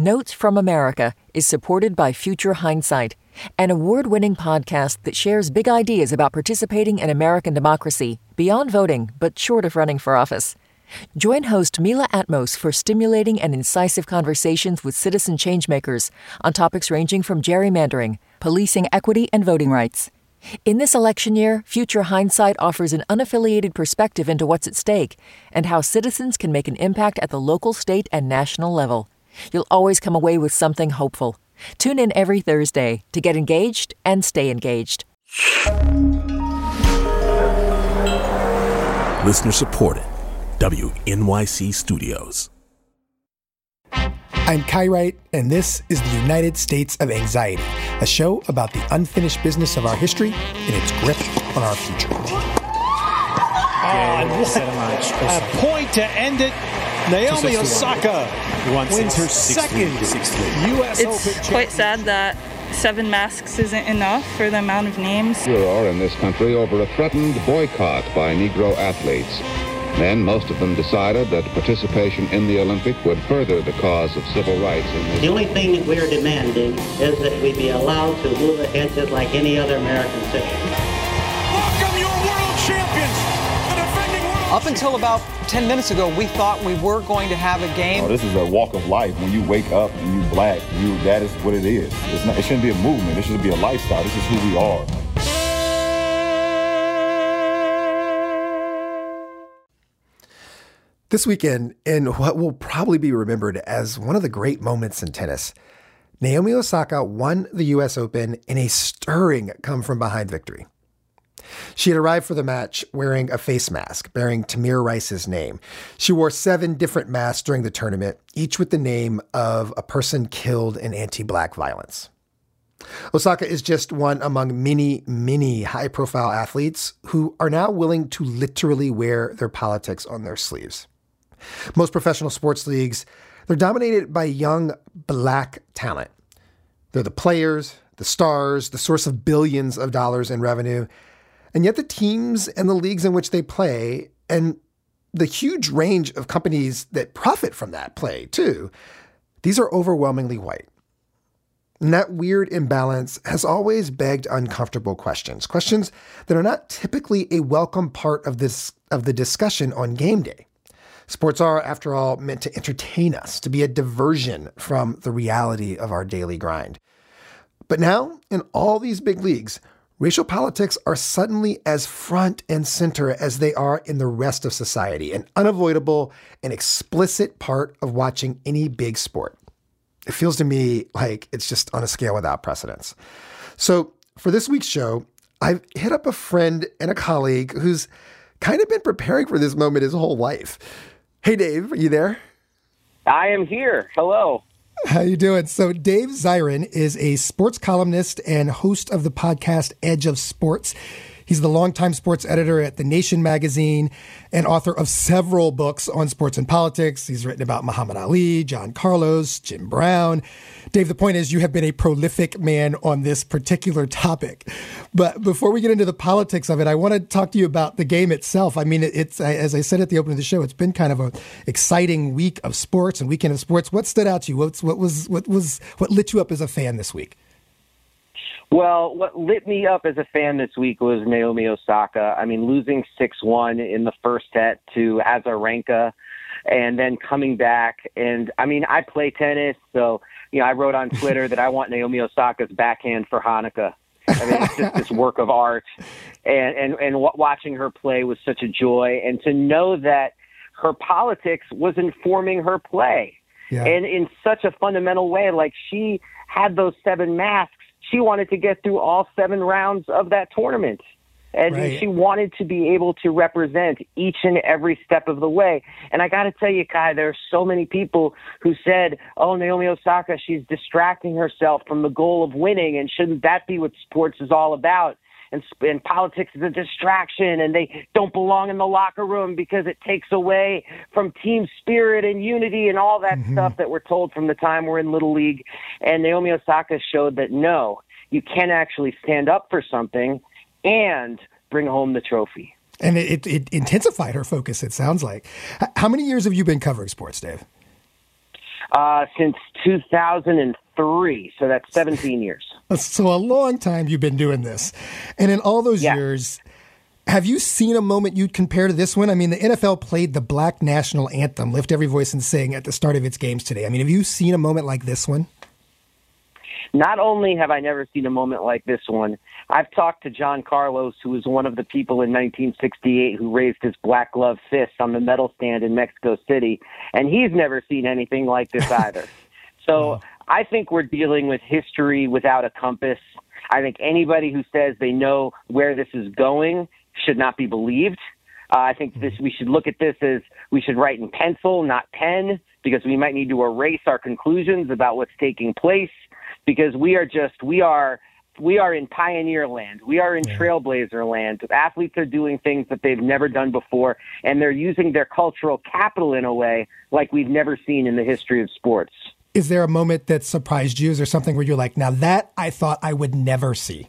Notes from America is supported by Future Hindsight, an award-winning podcast that shares big ideas about participating in American democracy beyond voting, but short of running for office. Join host Mila Atmos for stimulating and incisive conversations with citizen changemakers on topics ranging from gerrymandering, policing equity, and voting rights. In this election year, Future Hindsight offers an unaffiliated perspective into what's at stake and how citizens can make an impact at the local, state, and national level. You'll always come away with something hopeful. Tune in every Thursday to get engaged and stay engaged. Listener supported. WNYC Studios. I'm Kai Wright, and this is the United States of Anxiety, a show about the unfinished business of our history and its grip on our future. A point to end it. Naomi Osaka wins her second U.S. Open championship. It's quite sad that 7 masks isn't enough for the amount of names. Furor in this country over a threatened boycott by Negro athletes. Then most of them decided that participation in the Olympic would further the cause of civil rights. The only thing that we're demanding is that we be allowed to move ahead just like any other American citizen. Welcome your world champions, the defending world Up until about 10 minutes ago, we thought we were going to have a game. This is a walk of life. When you wake up and you black, that is what it is. It shouldn't be a movement. It should be a lifestyle. This is who we are. This weekend, in what will probably be remembered as one of the great moments in tennis, Naomi Osaka won the U.S. Open in a stirring come-from-behind victory. She had arrived for the match wearing a face mask bearing Tamir Rice's name. She wore 7 different masks during the tournament, each with the name of a person killed in anti-black violence. Osaka is just one among many, many high-profile athletes who are now willing to literally wear their politics on their sleeves. Most professional sports leagues, they're dominated by young black talent. They're the players, the stars, the source of billions of dollars in revenue. And yet the teams and the leagues in which they play and the huge range of companies that profit from that play too, these are overwhelmingly white. And that weird imbalance has always begged uncomfortable questions that are not typically a welcome part of the discussion on game day. Sports are, after all, meant to entertain us, to be a diversion from the reality of our daily grind. But now, in all these big leagues, racial politics are suddenly as front and center as they are in the rest of society, an unavoidable and explicit part of watching any big sport. It feels to me like it's just on a scale without precedence. So for this week's show, I've hit up a friend and a colleague who's kind of been preparing for this moment his whole life. Hey, Dave, are you there? I am here. Hello. How you doing? So Dave Zirin is a sports columnist and host of the podcast Edge of Sports. He's the longtime sports editor at The Nation magazine and author of several books on sports and politics. He's written about Muhammad Ali, John Carlos, Jim Brown. Dave, the point is you have been a prolific man on this particular topic. But before we get into the politics of it, I want to talk to you about the game itself. I mean, it's, as I said at the opening of the show, it's been kind of an exciting week of sports and weekend of sports. What stood out to you? What lit you up as a fan this week? Well, what lit me up as a fan this week was Naomi Osaka. I mean, losing 6-1 in the first set to Azarenka and then coming back. And, I mean, I play tennis, so, I wrote on Twitter that I want Naomi Osaka's backhand for Hanukkah. I mean, it's just this work of art. And watching her play was such a joy. And to know that her politics was informing her play. Yeah. And in such a fundamental way, like she had those 7 masks. She wanted to get through all 7 rounds of that tournament. And right. She wanted to be able to represent each and every step of the way. And I got to tell you, Kai, there are so many people who said, oh, Naomi Osaka, she's distracting herself from the goal of winning. And shouldn't that be what sports is all about? And politics is a distraction, and they don't belong in the locker room because it takes away from team spirit and unity and all that stuff that we're told from the time we're in Little League. And Naomi Osaka showed that, no, you can actually stand up for something and bring home the trophy. And it intensified her focus, it sounds like. How many years have you been covering sports, Dave? Since 2003, so that's 17 years. So a long time you've been doing this. And in all those years, have you seen a moment you'd compare to this one? I mean, the NFL played the Black National Anthem, Lift Every Voice and Sing, at the start of its games today. I mean, have you seen a moment like this one? Not only have I never seen a moment like this one, I've talked to John Carlos, who was one of the people in 1968 who raised his black glove fist on the medal stand in Mexico City, and he's never seen anything like this either. So I think we're dealing with history without a compass. I think anybody who says they know where this is going should not be believed. I think we should look at this as we should write in pencil, not pen, because we might need to erase our conclusions about what's taking place. Because we are in pioneer land. We are in trailblazer land. Athletes are doing things that they've never done before, and they're using their cultural capital in a way like we've never seen in the history of sports. Is there a moment that surprised you? Is there something where you're like, now that I thought I would never see?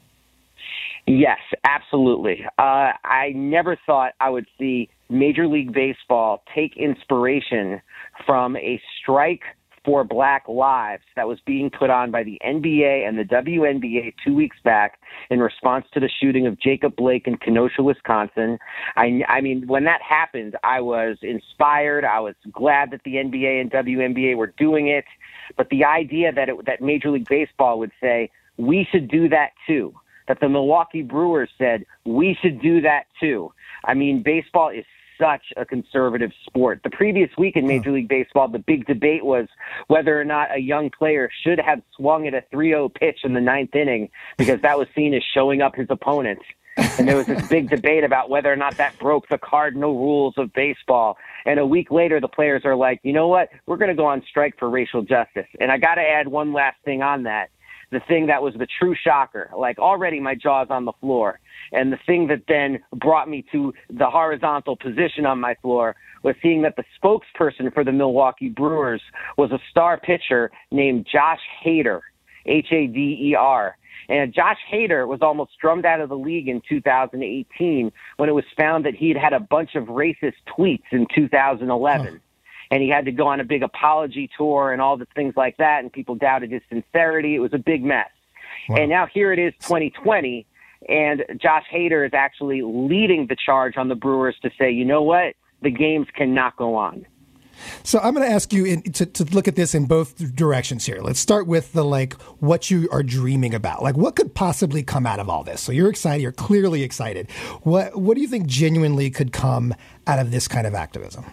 Yes, absolutely. I never thought I would see Major League Baseball take inspiration from a strike for Black lives that was being put on by the NBA and the WNBA 2 weeks back in response to the shooting of Jacob Blake in Kenosha, Wisconsin. I mean, when that happened, I was inspired. I was glad that the NBA and WNBA were doing it. But the idea that Major League Baseball would say, we should do that too, that the Milwaukee Brewers said, we should do that too. I mean, baseball is such a conservative sport. The previous week in Major League Baseball, the big debate was whether or not a young player should have swung at a 3-0 pitch in the ninth inning because that was seen as showing up his opponent. And there was this big debate about whether or not that broke the cardinal rules of baseball. And a week later, the players are like, you know what? We're going to go on strike for racial justice. And I got to add one last thing on that. The thing that was the true shocker, like already my jaw's on the floor. And the thing that then brought me to the horizontal position on my floor was seeing that the spokesperson for the Milwaukee Brewers was a star pitcher named Josh Hader, Hader. And Josh Hader was almost drummed out of the league in 2018 when it was found that he'd had a bunch of racist tweets in 2011. And he had to go on a big apology tour and all the things like that, and people doubted his sincerity. It was a big mess. Wow. And now here it is, 2020, and Josh Hader is actually leading the charge on the Brewers to say, you know what, the games cannot go on. So I'm going to ask you to look at this in both directions here. Let's start with what you are dreaming about. Like, what could possibly come out of all this? So you're excited. You're clearly excited. What do you think genuinely could come out of this kind of activism?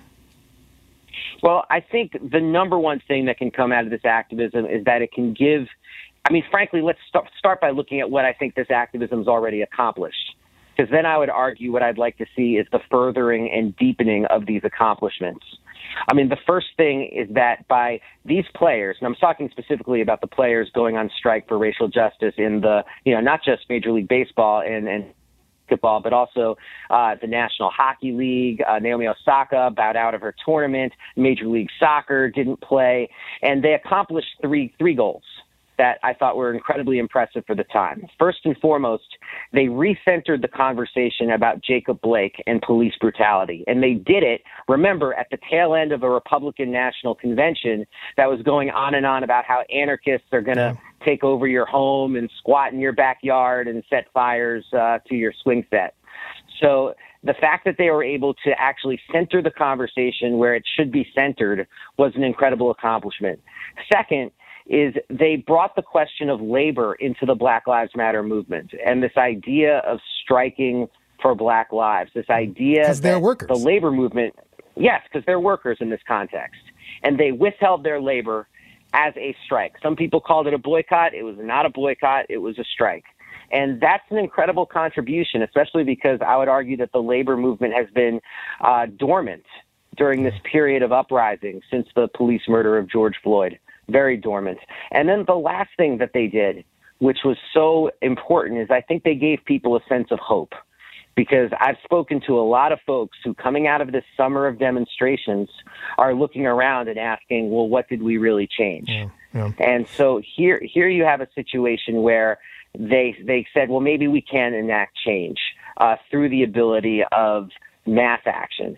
Well, I think the number one thing that can come out of this activism is that it can give, I mean, frankly, let's start by looking at what I think this activism has already accomplished. Because then I would argue what I'd like to see is the furthering and deepening of these accomplishments. I mean, the first thing is that by these players, and I'm talking specifically about the players going on strike for racial justice in the, not just Major League Baseball and basketball, but also the National Hockey League. Naomi Osaka bowed out of her tournament. Major League Soccer didn't play. And they accomplished three goals that I thought were incredibly impressive for the time. First and foremost, they recentered the conversation about Jacob Blake and police brutality. And they did it, remember, at the tail end of a Republican National Convention that was going on and on about how anarchists are going to take over your home and squat in your backyard and set fires to your swing set. So the fact that they were able to actually center the conversation where it should be centered was an incredible accomplishment. Second, is they brought the question of labor into the Black Lives Matter movement and this idea of striking for Black lives, this idea that they're workers. The labor movement, yes, because they're workers in this context, and they withheld their labor as a strike. Some people called it a boycott. It was not a boycott. It was a strike. And that's an incredible contribution, especially because I would argue that the labor movement has been dormant during this period of uprising since the police murder of George Floyd. Very dormant. And then the last thing that they did, which was so important, is I think they gave people a sense of hope. Because I've spoken to a lot of folks who, coming out of this summer of demonstrations, are looking around and asking, well, what did we really change? Yeah. And so here you have a situation where they said, well, maybe we can enact change through the ability of mass action.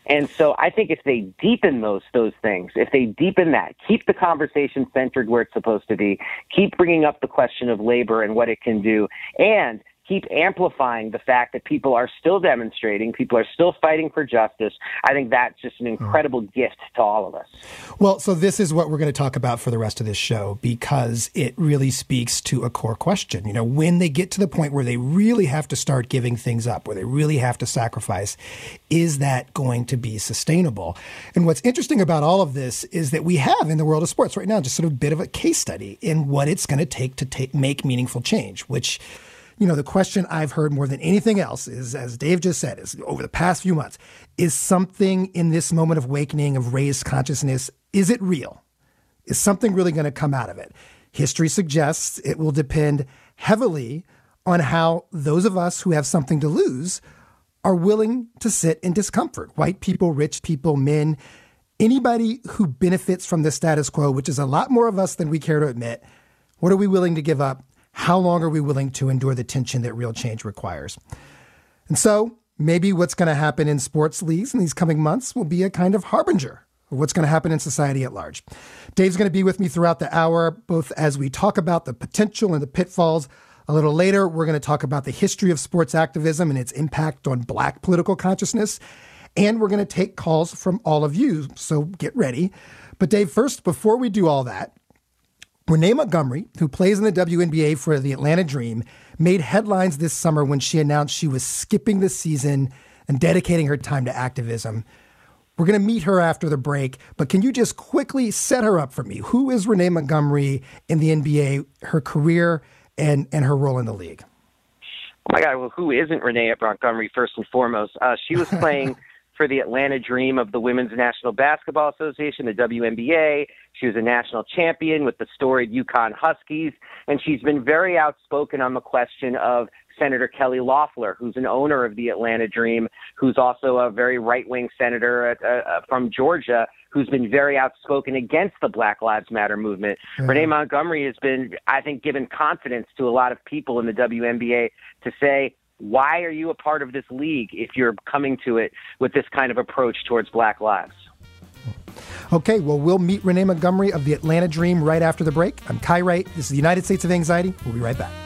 And so I think if they deepen those things, if they deepen that, keep the conversation centered where it's supposed to be, keep bringing up the question of labor and what it can do, and keep amplifying the fact that people are still demonstrating, people are still fighting for justice, I think that's just an incredible gift to all of us. Well, so this is what we're going to talk about for the rest of this show, because it really speaks to a core question. You know, when they get to the point where they really have to start giving things up, where they really have to sacrifice, is that going to be sustainable? And what's interesting about all of this is that we have in the world of sports right now just sort of a bit of a case study in what it's going to take to make meaningful change, which, you know, the question I've heard more than anything else is, as Dave just said, is over the past few months, is something in this moment of awakening, of raised consciousness, is it real? Is something really going to come out of it? History suggests it will depend heavily on how those of us who have something to lose are willing to sit in discomfort. White people, rich people, men, anybody who benefits from the status quo, which is a lot more of us than we care to admit. What are we willing to give up? How long are we willing to endure the tension that real change requires? And so maybe what's going to happen in sports leagues in these coming months will be a kind of harbinger of what's going to happen in society at large. Dave's going to be with me throughout the hour, both as we talk about the potential and the pitfalls. A little later, we're going to talk about the history of sports activism and its impact on Black political consciousness. And we're going to take calls from all of you, so get ready. But Dave, first, before we do all that, Renee Montgomery, who plays in the WNBA for the Atlanta Dream, made headlines this summer when she announced she was skipping the season and dedicating her time to activism. We're going to meet her after the break, but can you just quickly set her up for me? Who is Renee Montgomery in the NBA, her career, and her role in the league? Oh, my God. Well, who isn't Renee Montgomery, first and foremost? She was playing for the Atlanta Dream of the Women's National Basketball Association, the WNBA. She was a national champion with the storied UConn Huskies, and she's been very outspoken on the question of Senator Kelly Loeffler, who's an owner of the Atlanta Dream, who's also a very right-wing senator from Georgia, who's been very outspoken against the Black Lives Matter movement. Mm-hmm. Renee Montgomery has been, I think, given confidence to a lot of people in the WNBA to say, why are you a part of this league if you're coming to it with this kind of approach towards Black lives? Okay, well, we'll meet Renee Montgomery of the Atlanta Dream right after the break. I'm Kai Wright. This is the United States of Anxiety. We'll be right back.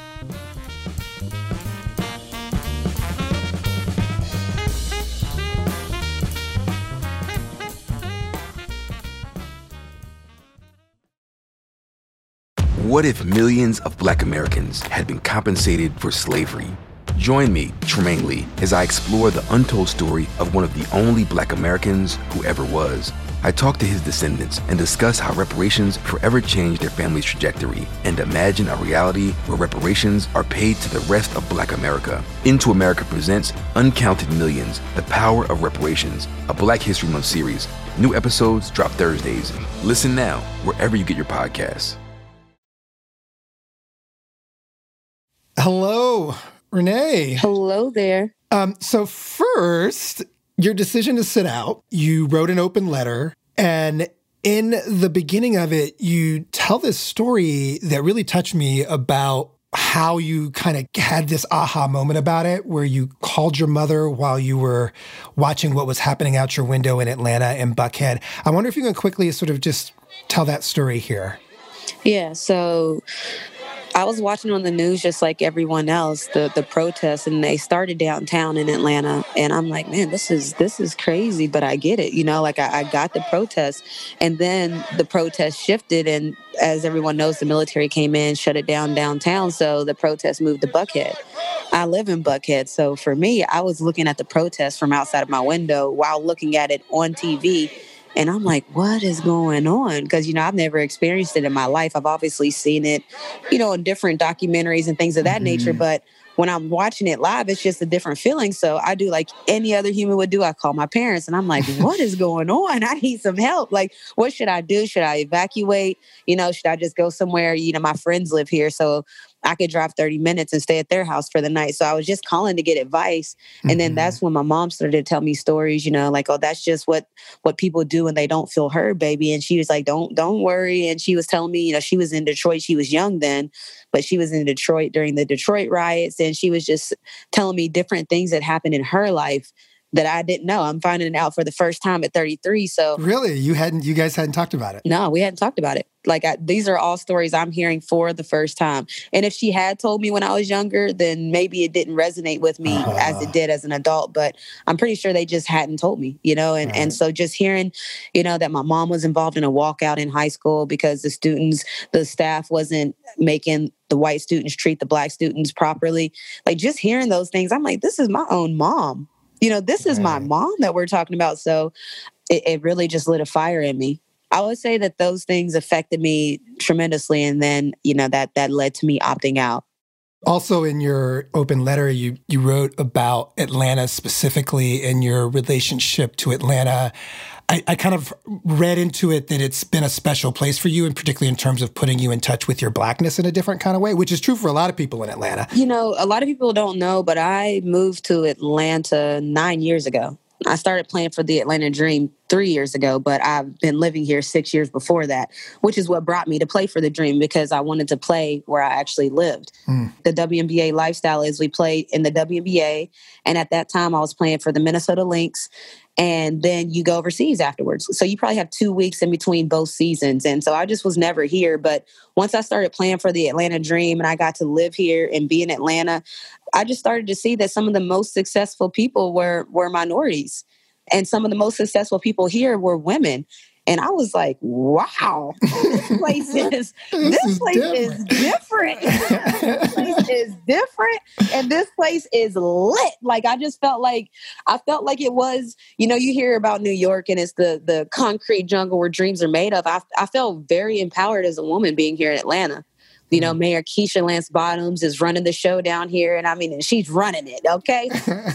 What if millions of Black Americans had been compensated for slavery? Join me, Tremaine Lee, as I explore the untold story of one of the only Black Americans who ever was. I talk to his descendants and discuss how reparations forever changed their family's trajectory and imagine a reality where reparations are paid to the rest of Black America. Into America presents Uncounted Millions, The Power of Reparations, a Black History Month series. New episodes drop Thursdays. Listen now, wherever you get your podcasts. Hello, Renee. Hello there. So first, your decision to sit out, you wrote an open letter, and in the beginning of it, you tell this story that really touched me about how you kind of had this aha moment about it, where you called your mother while you were watching what was happening out your window in Atlanta and Buckhead. I wonder if you can quickly sort of just tell that story here. Yeah, so I was watching on the news just like everyone else, the protests, and they started downtown in Atlanta. And I'm like, man, this is crazy, but I get it. You know, like I got the protest. And then the protest shifted. And as everyone knows, the military came in, shut it down downtown. So the protest moved to Buckhead. I live in Buckhead. So for me, I was looking at the protest from outside of my window while looking at it on TV. And I'm like, what is going on? Because, you know, I've never experienced it in my life. I've obviously seen it, you know, in different documentaries and things of that nature. But when I'm watching it live, it's just a different feeling. So I do like any other human would do. I call my parents and I'm like, what is going on? I need some help. Like, what should I do? Should I evacuate? You know, should I just go somewhere? You know, my friends live here, so I could drive 30 minutes and stay at their house for the night. So I was just calling to get advice. And then that's when my mom started to tell me stories, you know, like, oh, that's just what people do when they don't feel heard, baby. And she was like, don't worry. And she was telling me, you know, she was in Detroit. She was young then, but she was in Detroit during the Detroit riots. And she was just telling me different things that happened in her life that I didn't know. I'm finding it out for the first time at 33. So really, you guys hadn't talked about it? No, we hadn't talked about it. Like these are all stories I'm hearing for the first time. And if she had told me when I was younger, then maybe it didn't resonate with me as it did as an adult. But I'm pretty sure they just hadn't told me, and so just hearing, that my mom was involved in a walkout in high school because the staff wasn't making the white students treat the black students properly. Like just hearing those things, I'm like, this is my own mom. This is my mom that we're talking about. So it really just lit a fire in me. I would say that those things affected me tremendously. And then, that led to me opting out. Also in your open letter, you wrote about Atlanta specifically and your relationship to Atlanta. I kind of read into it that it's been a special place for you, and particularly in terms of putting you in touch with your Blackness in a different kind of way, which is true for a lot of people in Atlanta. A lot of people don't know, but I moved to Atlanta 9 years ago. I started playing for the Atlanta Dream 3 years ago, but I've been living here 6 years before that, which is what brought me to play for the Dream because I wanted to play where I actually lived. The WNBA lifestyle is we played in the WNBA, and at that time I was playing for the Minnesota Lynx, and then you go overseas afterwards. So you probably have 2 weeks in between both seasons. And so I just was never here. But once I started playing for the Atlanta Dream and I got to live here and be in Atlanta, I just started to see that some of the most successful people were minorities. And some of the most successful people here were women. And I was like, wow, this place is different. This place is different. And this place is lit. Like, I felt like it was, you hear about New York and it's the concrete jungle where dreams are made of. I felt very empowered as a woman being here in Atlanta. Mayor Keisha Lance Bottoms is running the show down here. And she's running it, okay?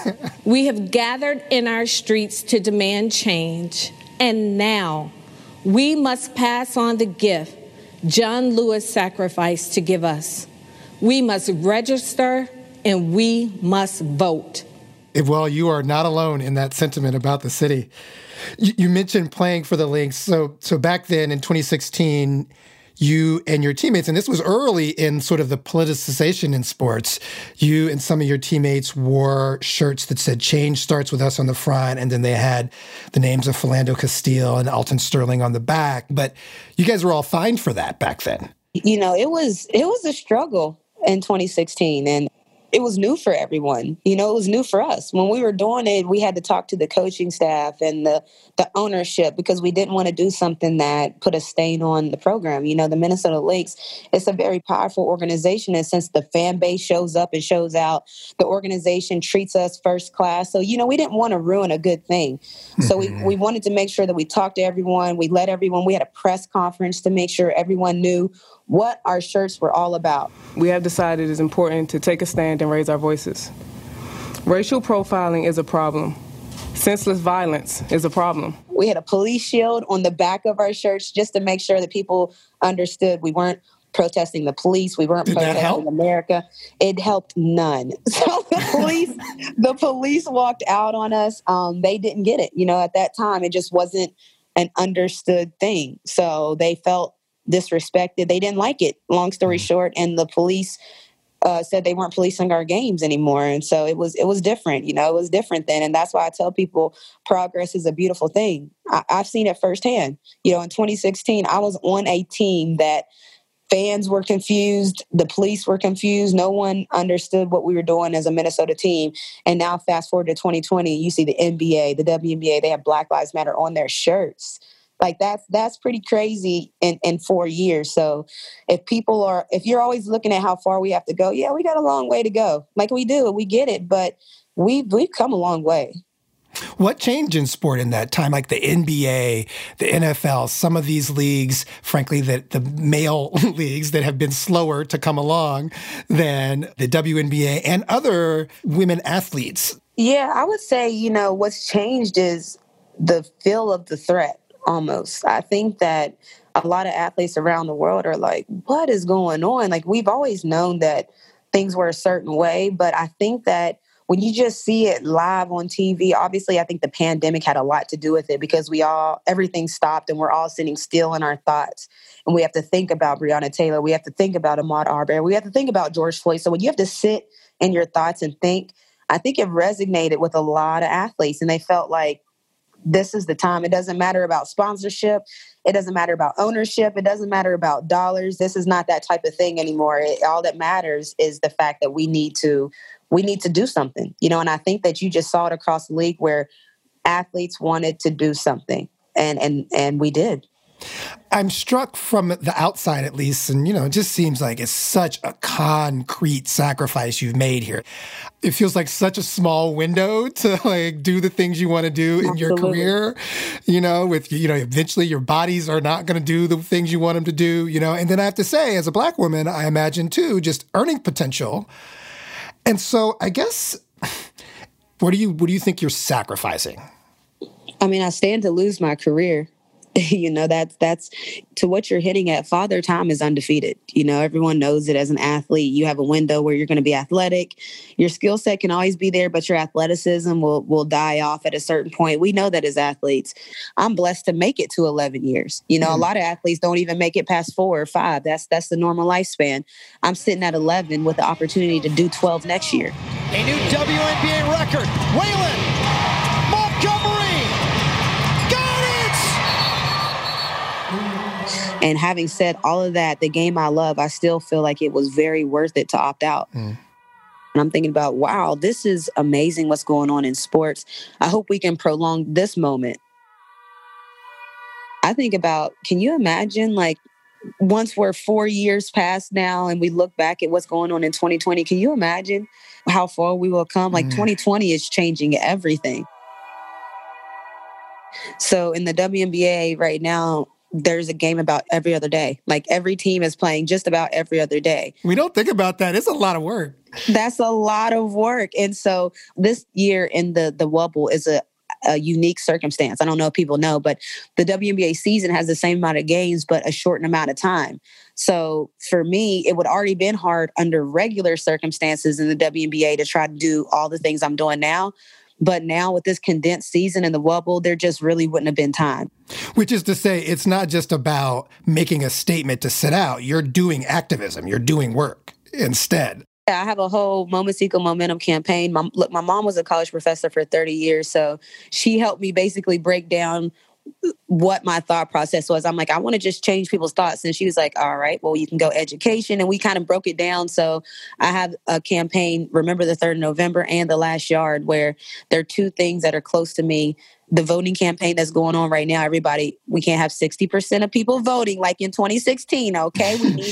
We have gathered in our streets to demand change. And now we must pass on the gift John Lewis sacrificed to give us. We must register and we must vote. Well, you are not alone in that sentiment about the city. You mentioned playing for the Lynx. So back then in 2016, you and your teammates, and this was early in sort of the politicization in sports, you and some of your teammates wore shirts that said "Change starts with us" on the front, and then they had the names of Philando Castile and Alton Sterling on the back. But you guys were all fined for that back then. It was a struggle in 2016, and it was new for everyone. It was new for us. When we were doing it, we had to talk to the coaching staff and the ownership because we didn't want to do something that put a stain on the program. The Minnesota Lynx, it's a very powerful organization. And since the fan base shows up and shows out, the organization treats us first class. So, we didn't want to ruin a good thing. So we wanted to make sure that we talked to everyone. We had a press conference to make sure everyone knew what our shirts were all about. We have decided it's important to take a stand and raise our voices. Racial profiling is a problem. Senseless violence is a problem. We had a police shield on the back of our shirts just to make sure that people understood we weren't protesting the police. We weren't protesting America. It helped none. So the police walked out on us. They didn't get it. At that time, it just wasn't an understood thing. So they felt disrespected. They didn't like it, long story short, and the police said they weren't policing our games anymore. And so it was different, it was different then. And that's why I tell people progress is a beautiful thing. I've seen it firsthand. In 2016, I was on a team that fans were confused. The police were confused. No one understood what we were doing as a Minnesota team. And now fast forward to 2020, you see the NBA, the WNBA, they have Black Lives Matter on their shirts. Like that's pretty crazy in 4 years. So if you're always looking at how far we have to go, yeah, we got a long way to go. Like we do, we get it, but we've come a long way. What changed in sport in that time? Like the NBA, the NFL, some of these leagues, frankly, the male leagues that have been slower to come along than the WNBA and other women athletes. Yeah, I would say, what's changed is the feel of the threat. Almost. I think that a lot of athletes around the world are like, what is going on? Like, we've always known that things were a certain way, but I think that when you just see it live on TV, obviously I think the pandemic had a lot to do with it because everything stopped and we're all sitting still in our thoughts. And we have to think about Breonna Taylor. We have to think about Ahmaud Arbery. We have to think about George Floyd. So when you have to sit in your thoughts and think, I think it resonated with a lot of athletes, and they felt like this is the time. It doesn't matter about sponsorship. It doesn't matter about ownership. It doesn't matter about dollars. This is not that type of thing anymore. All that matters is the fact that we need to do something, and I think that you just saw it across the league where athletes wanted to do something, and we did. I'm struck from the outside, at least, and, it just seems like it's such a concrete sacrifice you've made here. It feels like such a small window to, do the things you want to do in your career, eventually your bodies are not going to do the things you want them to do, and then I have to say, as a Black woman, I imagine, too, just earning potential. And so I guess, what do you think you're sacrificing? I mean, I stand to lose my career. That's to what you're hitting at. Father Time is undefeated. Everyone knows it as an athlete. You have a window where you're going to be athletic. Your skill set can always be there, but your athleticism will die off at a certain point. We know that as athletes. I'm blessed to make it to 11 years. A lot of athletes don't even make it past 4 or 5. That's the normal lifespan. I'm sitting at 11 with the opportunity to do 12 next year. A new WNBA record. Waylon Montgomery. And having said all of that, the game I love, I still feel like it was very worth it to opt out. And I'm thinking about, wow, this is amazing what's going on in sports. I hope we can prolong this moment. I think about, can you imagine, once we're 4 years past now and we look back at what's going on in 2020, can you imagine how far we will come? 2020 is changing everything. So in the WNBA right now, there's a game about every other day. Every team is playing just about every other day. We don't think about that. It's a lot of work. That's a lot of work. And so this year in the Wubble is a unique circumstance. I don't know if people know, but the WNBA season has the same amount of games, but a shortened amount of time. So for me, it would already been hard under regular circumstances in the WNBA to try to do all the things I'm doing now. But now with this condensed season in the Wubble, there just really wouldn't have been time. Which is to say, it's not just about making a statement to sit out. You're doing activism. You're doing work instead. I have a whole Moments Equal Momentum campaign. My mom was a college professor for 30 years, so she helped me basically break down what my thought process was. I'm like, I want to just change people's thoughts. And she was like, all right, well, you can go education. And we kind of broke it down. So I have a campaign, Remember the 3rd of November and The Last Yard, where there are two things that are close to me. The voting campaign that's going on right now, everybody, we can't have 60% of people voting like in 2016, okay?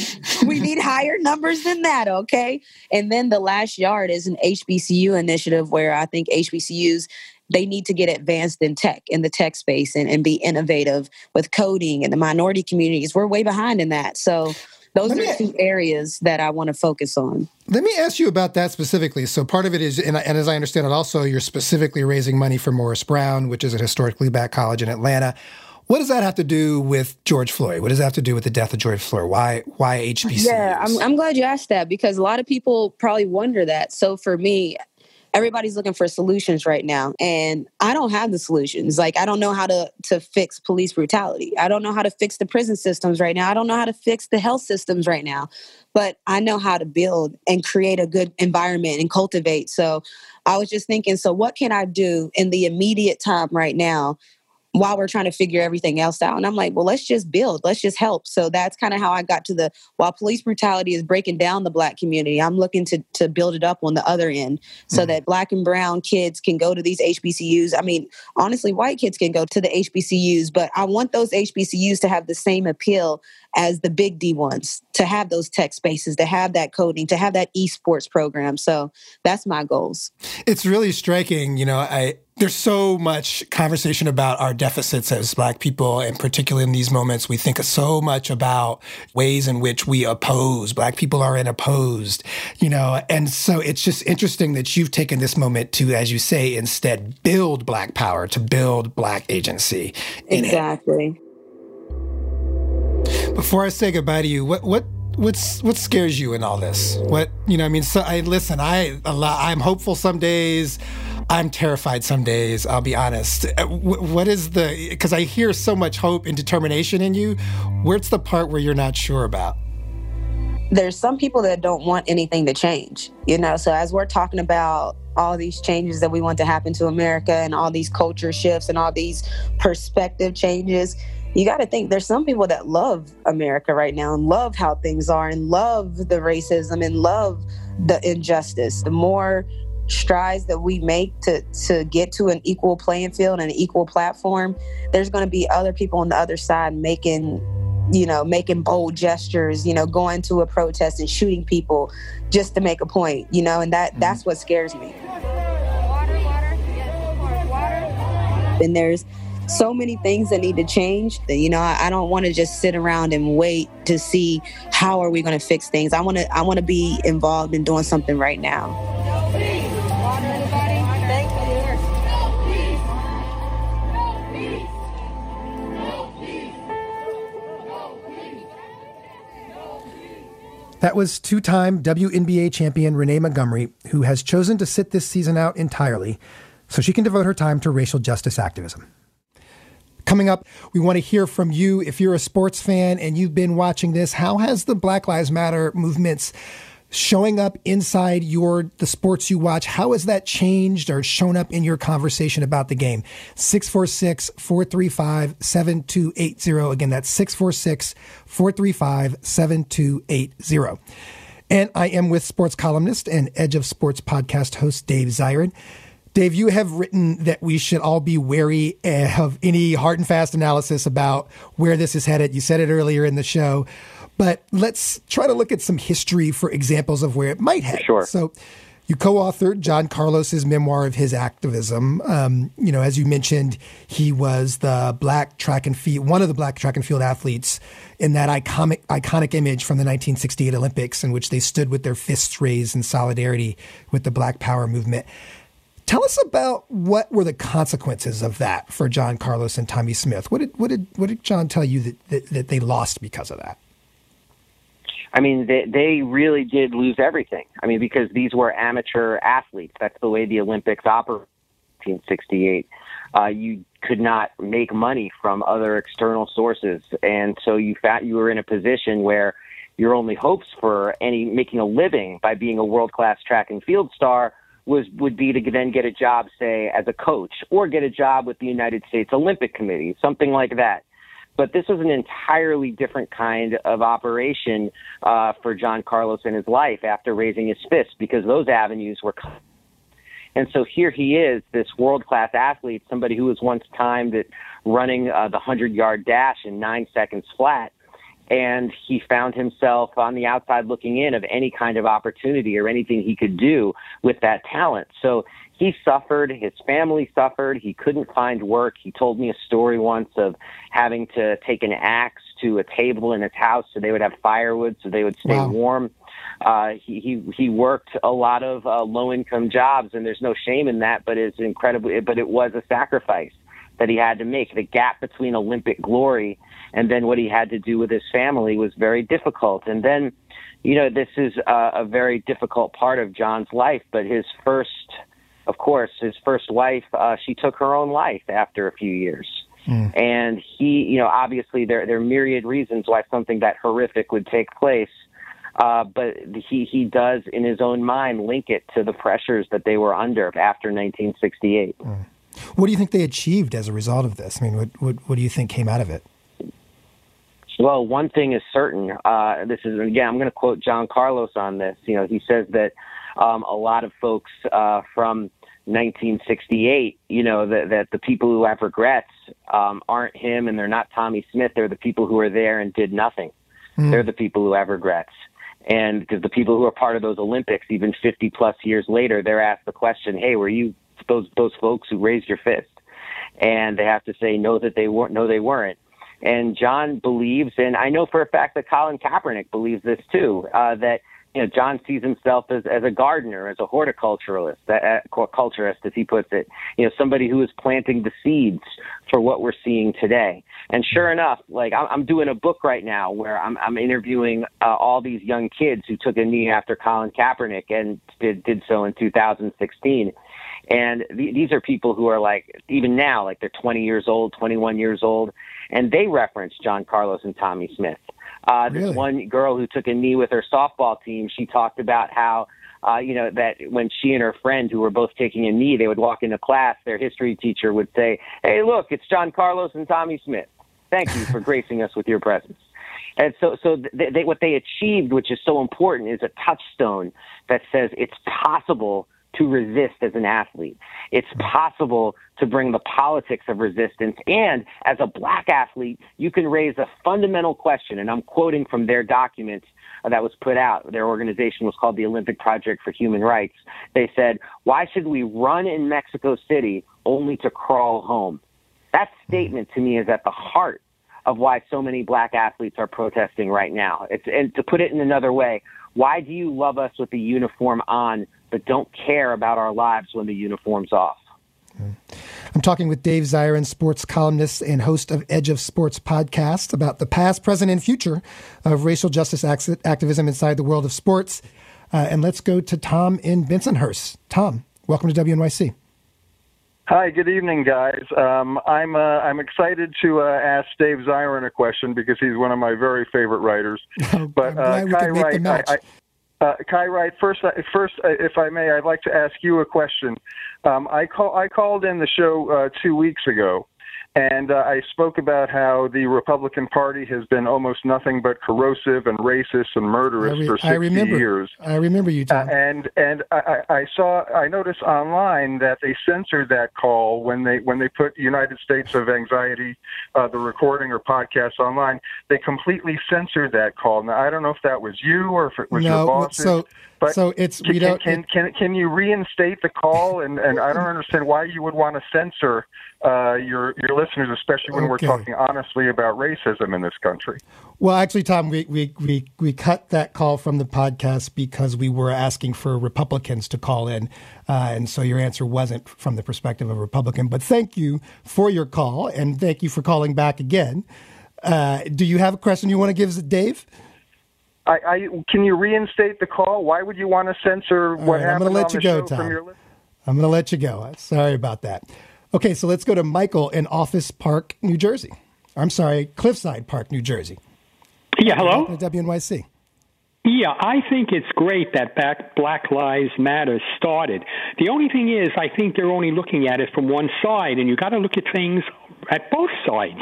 We need higher numbers than that, okay? And then The Last Yard is an HBCU initiative where I think HBCUs, they need to get advanced in the tech space and be innovative with coding and the minority communities. We're way behind in that. So those are two areas that I want to focus on. Let me ask you about that specifically. So part of it is, and as I understand it also, you're specifically raising money for Morris Brown, which is a historically black college in Atlanta. What does that have to do with George Floyd? What does that have to do with the death of George Floyd? Why HBCUs? Yeah, I'm glad you asked that because a lot of people probably wonder that. So for me, everybody's looking for solutions right now. And I don't have the solutions. I don't know how to fix police brutality. I don't know how to fix the prison systems right now. I don't know how to fix the health systems right now. But I know how to build and create a good environment and cultivate. So I was just thinking, so what can I do in the immediate time right now while we're trying to figure everything else out? And I'm like, well, let's just build. Let's just help. So that's kind of how I got to while police brutality is breaking down the Black community, I'm looking to build it up on the other end so that Black and brown kids can go to these HBCUs. I mean, honestly, white kids can go to the HBCUs, but I want those HBCUs to have the same appeal as the big D ones, to have those tech spaces, to have that coding, to have that esports program. So that's my goals. It's really striking. There's so much conversation about our deficits as Black people, and particularly in these moments, we think so much about ways in which we oppose. Black people are unopposed, and so it's just interesting that you've taken this moment to, as you say, instead build Black power, to build Black agency. Exactly. Before I say goodbye to you, what scares you in all this? I'm hopeful some days. I'm terrified some days, I'll be honest. What is because I hear so much hope and determination in you. Where's the part where you're not sure about? There's some people that don't want anything to change, So as we're talking about all these changes that we want to happen to America and all these culture shifts and all these perspective changes, you got to think there's some people that love America right now and love how things are and love the racism and love the injustice. The more strides that we make to get to an equal playing field and an equal platform, there's going to be other people on the other side making bold gestures, going to a protest and shooting people just to make a point, and that's what scares me. And there's so many things that need to change that, I don't want to just sit around and wait to see how are we going to fix things. I want to be involved in doing something right now. That was two-time WNBA champion Renee Montgomery, who has chosen to sit this season out entirely so she can devote her time to racial justice activism. Coming up, we want to hear from you. If you're a sports fan and you've been watching this, how has the Black Lives Matter movements showing up inside the sports you watch? How has that changed or shown up in your conversation about the game? 646-435-7280. Again, that's 646-435-7280. And I am with sports columnist and Edge of Sports podcast host Dave Zirin. Dave, you have written that we should all be wary of any hard and fast analysis about where this is headed. You said it earlier in the show, but let's try to look at some history for examples of where it might head. Sure. So you co-authored John Carlos's memoir of his activism. As you mentioned, he was one of the black track and field athletes in that iconic image from the 1968 Olympics in which they stood with their fists raised in solidarity with the Black Power movement. Tell us about what were the consequences of that for John Carlos and Tommie Smith. What did John tell you that they lost because of that? I mean, they really did lose everything. I mean, because these were amateur athletes. That's the way the Olympics operated in 1968. You could not make money from other external sources. And so you were in a position where your only hopes for making a living by being a world-class track and field star would be to then get a job, say, as a coach, or get a job with the United States Olympic Committee, something like that. But this was an entirely different kind of operation for John Carlos in his life after raising his fist, because those avenues were cut. And so here he is, this world-class athlete, somebody who was once timed at running the 100-yard dash in 9 seconds flat. And he found himself on the outside looking in of any kind of opportunity or anything he could do with that talent. So he suffered. His family suffered. He couldn't find work. He told me a story once of having to take an axe to a table in his house so they would have firewood so they would stay warm. He worked a lot of low-income jobs, and there's no shame in that, but it was a sacrifice that he had to make. The gap between Olympic glory and then what he had to do with his family was very difficult. And then, this is a very difficult part of John's life, but his first wife, she took her own life after a few years. And he, obviously there are myriad reasons why something that horrific would take place. But he does, in his own mind, link it to the pressures that they were under after 1968. What do you think they achieved as a result of this? I mean, what do you think came out of it? Well, one thing is certain. I'm going to quote John Carlos on this. He says that a lot of folks from 1968, that the people who have regrets aren't him and they're not Tommie Smith. They're the people who are there and did nothing. They're the people who have regrets. And because the people who are part of those Olympics, even 50 plus years later, they're asked the question, hey, were you those folks who raised your fist? And they have to say no, that they weren't. No, they weren't. And John believes, and I know for a fact that Colin Kaepernick believes this too, that John sees himself as a gardener, as a horticulturalist, culturist, as he puts it. Somebody who is planting the seeds for what we're seeing today. And sure enough, like I'm doing a book right now where I'm interviewing all these young kids who took a knee after Colin Kaepernick and did so in 2016. And these are people who are even now, they're 20 years old, 21 years old, and they reference John Carlos and Tommie Smith. Really? This one girl who took a knee with her softball team, she talked about how that when she and her friend, who were both taking a knee, they would walk into class, their history teacher would say, "Hey, look, it's John Carlos and Tommy Smith. Thank you for gracing us with your presence." And so what they achieved, which is so important, is a touchstone that says it's possible to resist as an athlete. It's possible to bring the politics of resistance. And as a black athlete, you can raise a fundamental question. And I'm quoting from their document that was put out. Their organization was called the Olympic Project for Human Rights. They said, why should we run in Mexico City only to crawl home? That statement to me is at the heart of why so many black athletes are protesting right now. And to put it in another way, why do you love us with the uniform on, but don't care about our lives when the uniform's off? I'm talking with Dave Zirin, sports columnist and host of Edge of Sports podcast, about the past, present, and future of racial justice activism inside the world of sports. And let's go to Tom in Bensonhurst. Tom, welcome to WNYC. Hi, good evening, guys. I'm excited to ask Dave Zirin a question because he's one of my very favorite writers. But Kai Wright, first, if I may, I'd like to ask you a question. I called in the show 2 weeks ago, and I spoke about how the Republican Party has been almost nothing but corrosive and racist and murderous for 60 years. I remember you, Tom. And I noticed online that they censored that call when they put United States of Anxiety, the recording or podcast online. They completely censored that call. Now I don't know if that was you or if it was your boss. Can you reinstate the call? And I don't understand why you would want to censor your listeners, especially when we're talking honestly about racism in this country. Well, actually, Tom, we cut that call from the podcast because we were asking for Republicans to call in, and so your answer wasn't from the perspective of a Republican. But thank you for your call, and thank you for calling back again. Do you have a question you want to give Dave? Can you reinstate the call? Why would you want to censor what happened on the show from your list? I'm going to let you go. Sorry about that. Okay, so let's go to Michael in Office Park, New Jersey. I'm sorry, Cliffside Park, New Jersey. Yeah, hello? WNYC. Yeah, I think it's great that Black Lives Matter started. The only thing is, I think they're only looking at it from one side, and you got to look at things at both sides.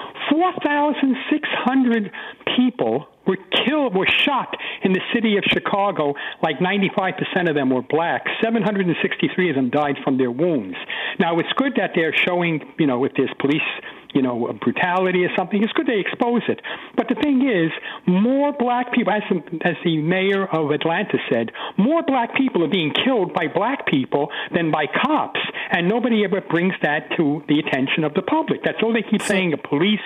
4,600 people were shot in the city of Chicago. Like 95% of them were black. 763 of them died from their wounds. Now, it's good that they're showing, if there's police, brutality or something, it's good they expose it. But the thing is, more black people, as the mayor of Atlanta said, more black people are being killed by black people than by cops. And nobody ever brings that to the attention of the public. That's all they keep saying, police.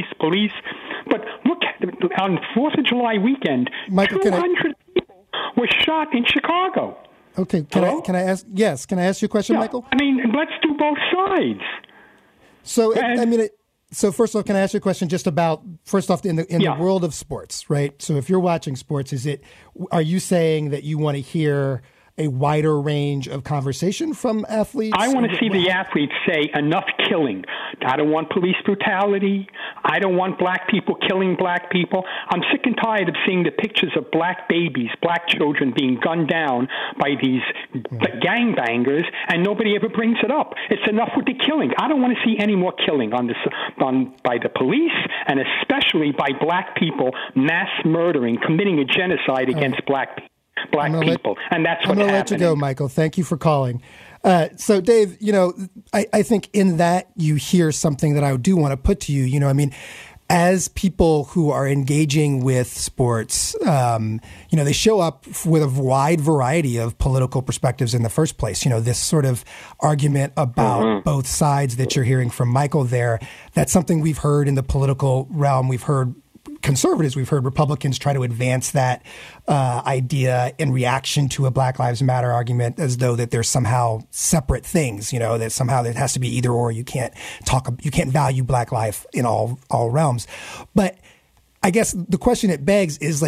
But look, on 4th of July weekend, Michael, 200 people were shot in Chicago. Okay, can I ask you a question, Michael? I mean, let's do both sides. So, so first of all, can I ask you a question just about, first off, in the world of sports, right? So if you're watching sports, are you saying that you want to hear a wider range of conversation from athletes? I want to see the athletes say enough killing. I don't want police brutality. I don't want black people killing black people. I'm sick and tired of seeing the pictures of black babies, black children being gunned down by these gangbangers, and nobody ever brings it up. It's enough with the killing. I don't want to see any more killing by the police, and especially by black people mass murdering, committing a genocide against black people. And that's what's happening. I'm going to let you go, Michael. Thank you for calling. So, Dave, I think in that you hear something that I do want to put to you. As people who are engaging with sports, they show up with a wide variety of political perspectives in the first place. This sort of argument about both sides that you're hearing from Michael there, that's something we've heard in the political realm. We've heard conservatives, we've heard Republicans try to advance that idea in reaction to a Black Lives Matter argument as though that they're somehow separate things, that somehow it has to be either or. You can't value Black life in all realms. But I guess the question it begs is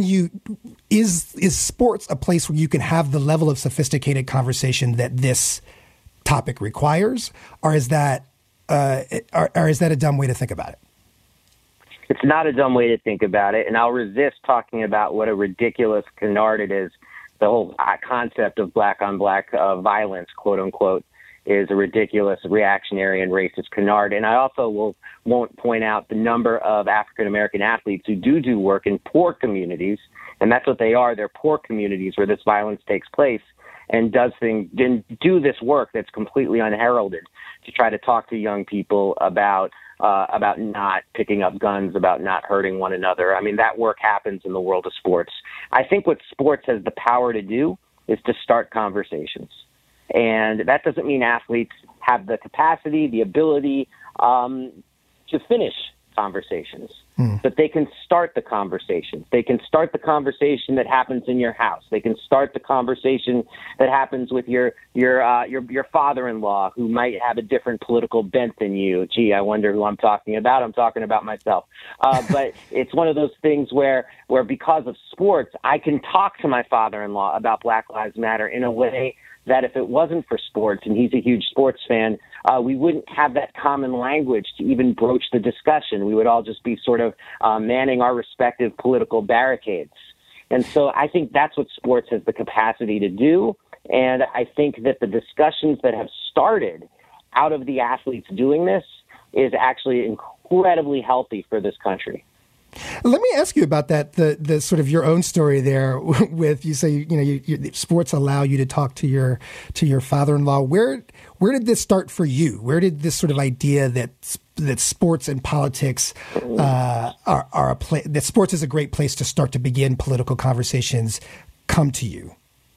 is sports a place where you can have the level of sophisticated conversation that this topic requires, or is that a dumb way to think about it? It's not a dumb way to think about it, and I'll resist talking about what a ridiculous canard it is the whole concept of black-on-black violence, quote-unquote, is a ridiculous, reactionary, and racist canard. And I also won't point out the number of African-American athletes who do work in poor communities, and that's what they are. They're poor communities where this violence takes place, and do this work that's completely unheralded to try to talk to young people about not picking up guns, about not hurting one another. I mean, that work happens in the world of sports. I think what sports has the power to do is to start conversations. And that doesn't mean athletes have the capacity, the ability to finish conversations, but they can start the conversation. They can start the conversation that happens in your house. They can start the conversation that happens with your father-in-law, who might have a different political bent than you. Gee, I wonder who I'm talking about. I'm talking about myself. But it's one of those things where because of sports, I can talk to my father-in-law about Black Lives Matter in a way that if it wasn't for sports, and he's a huge sports fan, we wouldn't have that common language to even broach the discussion. We would all just be sort of manning our respective political barricades. And so I think that's what sports has the capacity to do. And I think that the discussions that have started out of the athletes doing this is actually incredibly healthy for this country. Let me ask you about that, the sort of your own story there with, you say, you sports allow you to talk to your father-in-law. Where did this start for you? Where did this sort of idea that sports and politics are that sports is a great place to start to begin political conversations come to you?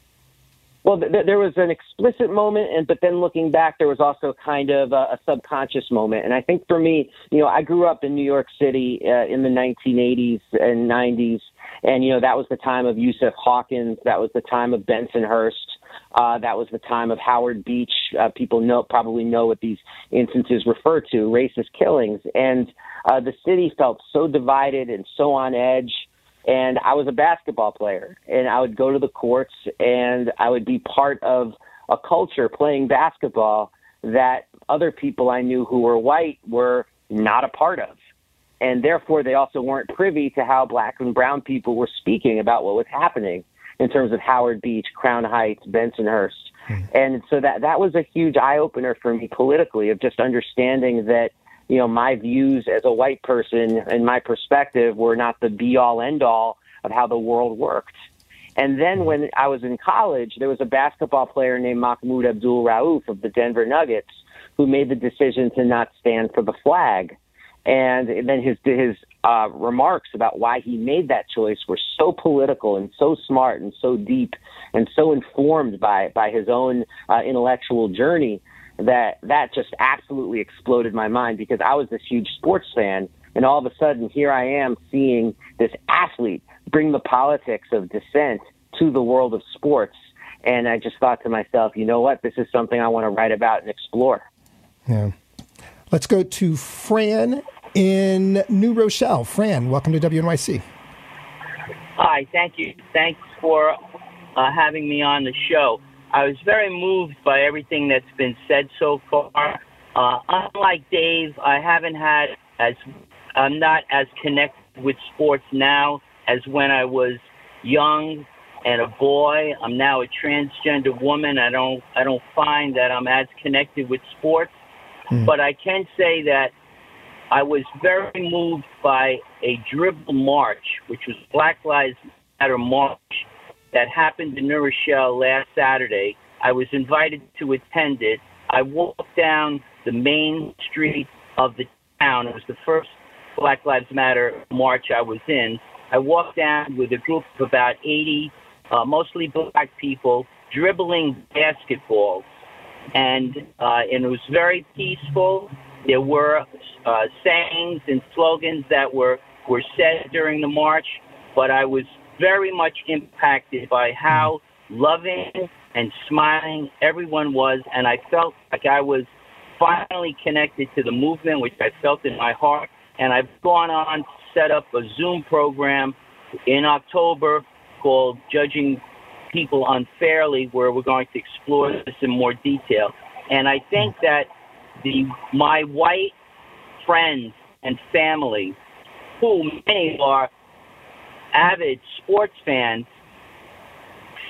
Well, there was an explicit moment, but then looking back, there was also kind of a subconscious moment. And I think for me, I grew up in New York City in the 1980s and 90s, and, that was the time of Yusuf Hawkins. That was the time of Bensonhurst. That was the time of Howard Beach. People probably know what these instances refer to, racist killings. And the city felt so divided and so on edge. And I was a basketball player, and I would go to the courts, and I would be part of a culture playing basketball that other people I knew who were white were not a part of. And therefore, they also weren't privy to how black and brown people were speaking about what was happening in terms of Howard Beach, Crown Heights, Bensonhurst. And so that was a huge eye-opener for me politically, of just understanding that my views as a white person and my perspective were not the be-all, end-all of how the world worked. And then when I was in college, there was a basketball player named Mahmoud Abdul-Rauf of the Denver Nuggets who made the decision to not stand for the flag. And then his remarks about why he made that choice were so political and so smart and so deep and so informed by his own intellectual journey that just absolutely exploded my mind, because I was this huge sports fan, and all of a sudden here I am seeing this athlete bring the politics of dissent to the world of sports. And I just thought to myself, you know what, this is something I want to write about and explore. Yeah. Let's go to Fran in New Rochelle. Fran, welcome to WNYC. Hi, thank you. Thanks for having me on the show. I was very moved by everything that's been said so far. Unlike Dave, I'm not as connected with sports now as when I was young and a boy. I'm now a transgender woman. I don't find that I'm as connected with sports, but I can say that I was very moved by a dribble march, which was Black Lives Matter march, that happened in New Rochelle last Saturday. I was invited to attend it. I walked down the main street of the town. It was the first Black Lives Matter march I was in. I walked down with a group of about 80, mostly black people, dribbling basketballs. And it was very peaceful. There were sayings and slogans that were said during the march, but I was very much impacted by how loving and smiling everyone was, and I felt like I was finally connected to the movement, which I felt in my heart. And I've gone on to set up a Zoom program in October called Judging People Unfairly, where we're going to explore this in more detail. And I think that my white friends and family, who many are avid sports fans,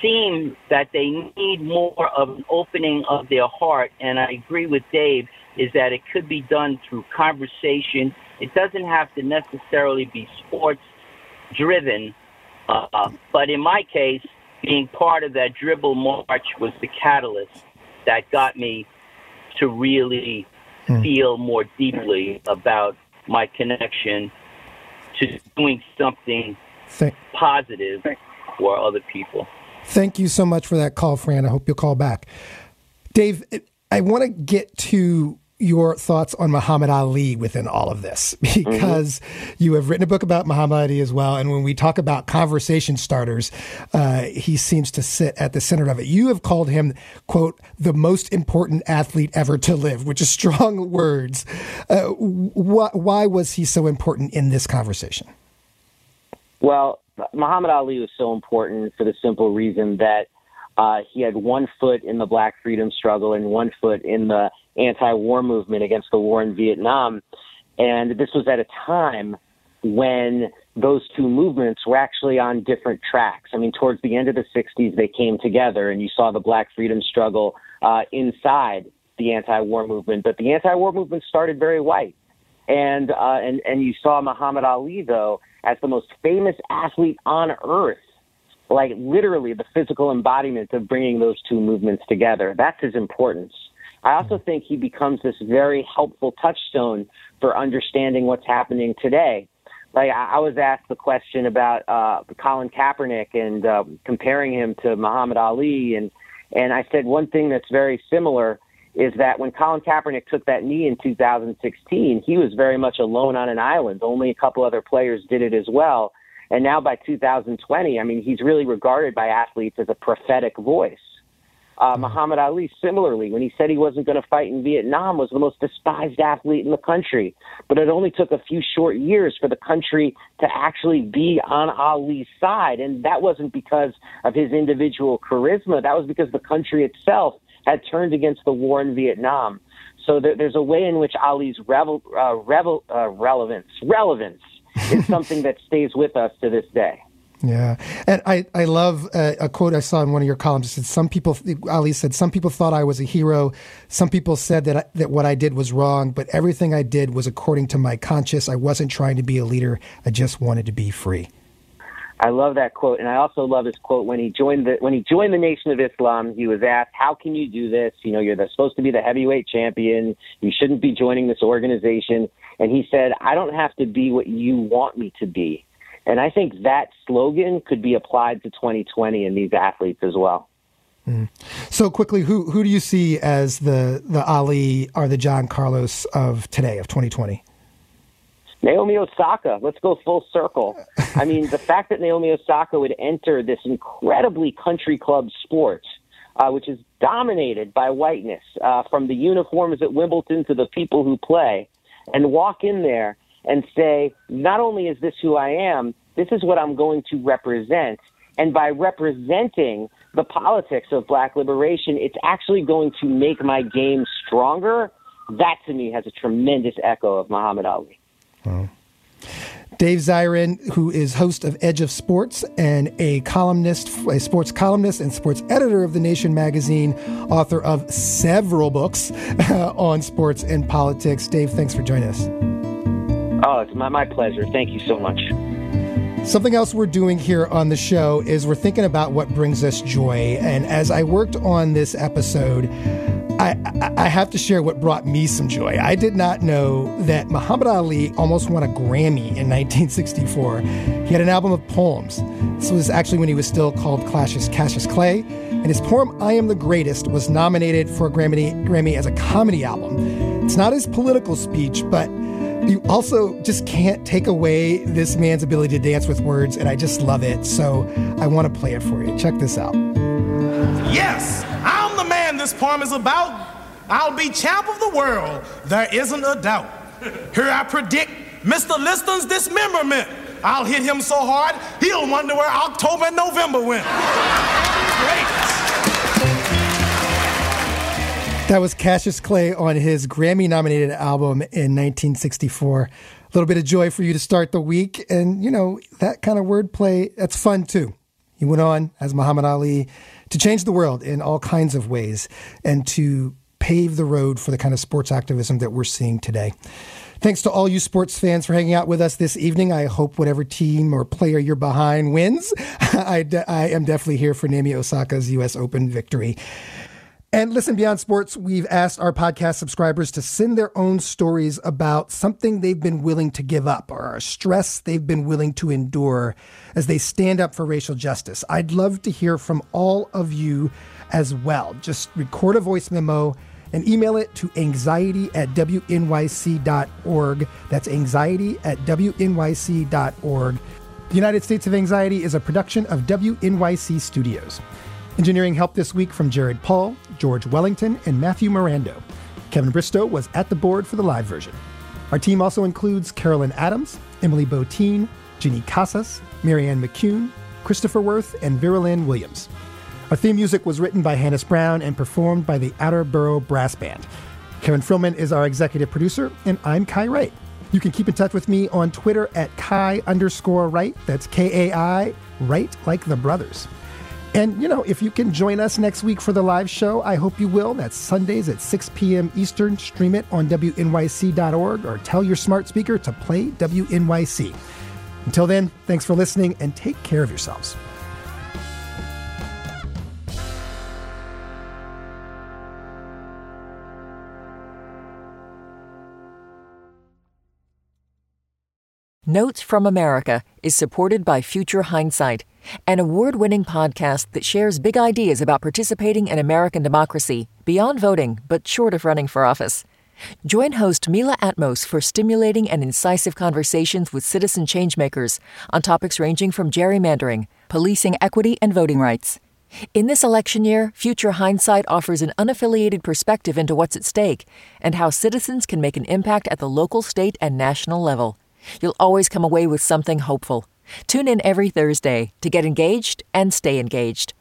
seem that they need more of an opening of their heart, and I agree with Dave, is that it could be done through conversation. It doesn't have to necessarily be sports-driven, but in my case, being part of that dribble march was the catalyst that got me to really feel more deeply about my connection to doing something positive for other people. Thank you so much for that call, Fran. I hope you'll call back. Dave, I want to get to your thoughts on Muhammad Ali within all of this, because you have written a book about Muhammad Ali as well. And when we talk about conversation starters, he seems to sit at the center of it. You have called him, quote, the most important athlete ever to live, which is strong words. Why was he so important in this conversation? Well, Muhammad Ali was so important for the simple reason that he had one foot in the Black freedom struggle and one foot in the anti-war movement against the war in Vietnam. And this was at a time when those two movements were actually on different tracks. I mean, towards the end of the 60s, they came together, and you saw the Black freedom struggle inside the anti-war movement. But the anti-war movement started very white. And you saw Muhammad Ali, though, as the most famous athlete on earth, like literally the physical embodiment of bringing those two movements together. That's his importance. I also think he becomes this very helpful touchstone for understanding what's happening today. Like I was asked the question about Colin Kaepernick and comparing him to Muhammad Ali, and I said one thing that's very similar is that when Colin Kaepernick took that knee in 2016, he was very much alone on an island. Only a couple other players did it as well. And now by 2020, I mean, he's really regarded by athletes as a prophetic voice. Muhammad Ali, similarly, when he said he wasn't going to fight in Vietnam, was the most despised athlete in the country. But it only took a few short years for the country to actually be on Ali's side. And that wasn't because of his individual charisma. That was because the country itself had turned against the war in Vietnam. So there's a way in which Ali's relevance is something that stays with us to this day. Yeah. And I love a quote I saw in one of your columns. It said, Ali said, some people thought I was a hero. Some people said that what I did was wrong, but everything I did was according to my conscience. I wasn't trying to be a leader. I just wanted to be free. I love that quote. And I also love his quote when he joined the Nation of Islam. He was asked, how can you do this? You know, you're supposed to be the heavyweight champion. You shouldn't be joining this organization. And he said, I don't have to be what you want me to be. And I think that slogan could be applied to 2020 and these athletes as well. So quickly, who do you see as the Ali or the John Carlos of today, of 2020? Naomi Osaka. Let's go full circle. I mean, the fact that Naomi Osaka would enter this incredibly country club sport, which is dominated by whiteness, from the uniforms at Wimbledon to the people who play, and walk in there and say, not only is this who I am, this is what I'm going to represent. And by representing the politics of Black liberation, it's actually going to make my game stronger. That, to me, has a tremendous echo of Muhammad Ali. Wow. Dave Zirin, who is host of Edge of Sports and a sports columnist and sports editor of The Nation magazine, author of several books on sports and politics. Dave, thanks for joining us. Oh, it's my pleasure. Thank you so much. Something else we're doing here on the show is we're thinking about what brings us joy. And as I worked on this episode, I have to share what brought me some joy. I did not know that Muhammad Ali almost won a Grammy in 1964. He had an album of poems. This was actually when he was still called Cassius Clay. And his poem, I Am the Greatest, was nominated for a Grammy as a comedy album. It's not his political speech, but you also just can't take away this man's ability to dance with words, and I just love it. So I want to play it for you. Check this out. Yes, I'm the man this poem is about. I'll be champ of the world, there isn't a doubt. Here I predict Mr. Liston's dismemberment. I'll hit him so hard, he'll wonder where October and November went. Great. That was Cassius Clay on his Grammy-nominated album in 1964. A little bit of joy for you to start the week. And, you know, that kind of wordplay, that's fun, too. He went on, as Muhammad Ali, to change the world in all kinds of ways and to pave the road for the kind of sports activism that we're seeing today. Thanks to all you sports fans for hanging out with us this evening. I hope whatever team or player you're behind wins. I am definitely here for Naomi Osaka's U.S. Open victory. And listen, Beyond Sports, we've asked our podcast subscribers to send their own stories about something they've been willing to give up or stress they've been willing to endure as they stand up for racial justice. I'd love to hear from all of you as well. Just record a voice memo and email it to anxiety@wnyc.org. That's anxiety@wnyc.org. The United States of Anxiety is a production of WNYC Studios. Engineering help this week from Jared Paul, George Wellington, and Matthew Mirando. Kevin Bristow was at the board for the live version. Our team also includes Carolyn Adams, Emily Botine, Ginny Casas, Marianne McCune, Christopher Worth, and Vera-Lynn Williams. Our theme music was written by Hannes Brown and performed by the Outer Borough Brass Band. Karen Frillman is our executive producer, and I'm Kai Wright. You can keep in touch with me on Twitter at Kai_Wright. That's Kai, Wright like the brothers. And, if you can join us next week for the live show, I hope you will. That's Sundays at 6 p.m. Eastern. Stream it on WNYC.org or tell your smart speaker to play WNYC. Until then, thanks for listening and take care of yourselves. Notes from America is supported by Future Hindsight, an award-winning podcast that shares big ideas about participating in American democracy beyond voting, but short of running for office. Join host Mila Atmos for stimulating and incisive conversations with citizen changemakers on topics ranging from gerrymandering, policing equity, and voting rights. In this election year, Future Hindsight offers an unaffiliated perspective into what's at stake and how citizens can make an impact at the local, state, and national level. You'll always come away with something hopeful. Tune in every Thursday to get engaged and stay engaged.